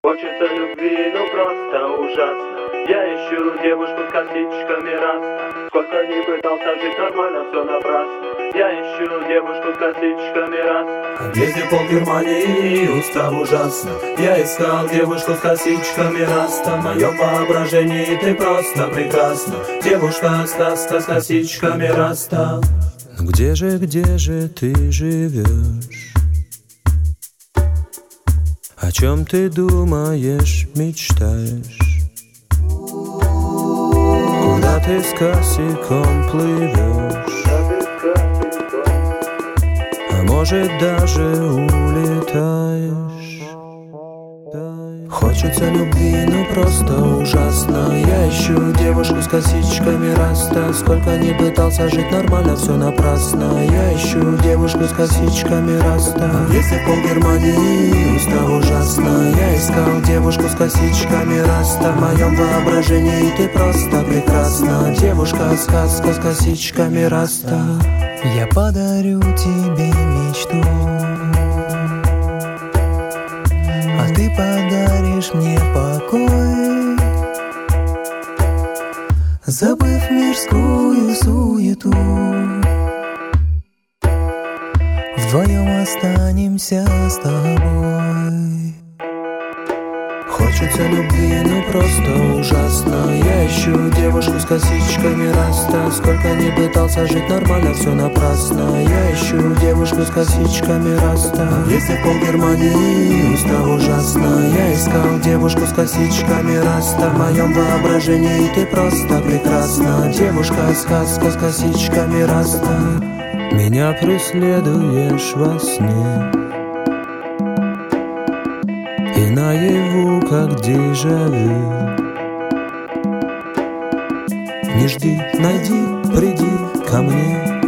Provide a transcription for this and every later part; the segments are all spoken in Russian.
Хочется любви, ну просто ужасно. Я ищу девушку с косичками раста. Сколько ни пытался жить нормально, все напрасно. Я ищу девушку с косичками раста. Ездил пол Германии, устав ужасно. Я искал девушку с косичками раста. В моем воображении ты просто прекрасна. Девушка-сказка с косичками раста. Но где же ты живешь? О чем ты думаешь, мечтаешь? Куда ты с косиком плывешь? А может даже улетаешь? Хочется любви, ну просто ужасно. Я ищу девушку с косичками раста. Сколько ни пытался жить нормально, все напрасно. Я ищу девушку с косичками раста. Если пол Германии, устав ужасно. Я искал девушку с косичками раста. В моем воображении ты просто прекрасна. Девушка-сказка с косичками раста. Я подарю тебе мечту, а ты подаришь мне покой, забыв мирскую суету. Вдвоем останемся с тобой. Хочется любви, ну просто ужасно. Я ищу девушку с косичками раста. Сколько ни пытался жить нормально, все напрасно. Я ищу девушку с косичками раста. Если пол Германии, устав ужасно. Я искал девушку с косичками раста. В моем воображении ты просто прекрасна. Девушка-сказка с косичками раста. Меня преследуешь во сне и наяву, как дежавю. Не жди, найди, приди ко мне.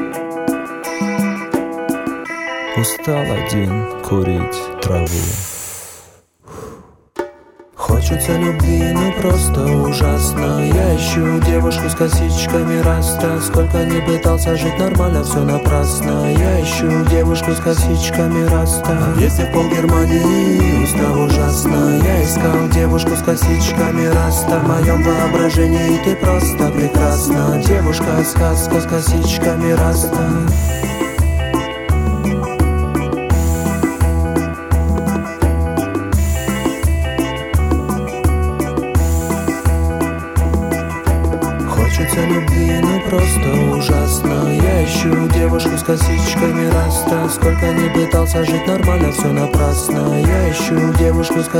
Устал один курить траву. Хочется любви, ну просто ужасно. Я ищу девушку с косичками раста. Сколько ни пытался жить нормально, все напрасно. Я ищу девушку с косичками раста. Если пол Германии, устав ужасно. Я искал девушку с косичками раста. В моем воображении ты просто прекрасна. Девушка-сказка с косичками раста. Хочется любви, ну просто ужасно. Я ищу девушку с косичками раста. Сколько ни пытался жить нормально, все напрасно. Я ищу девушку с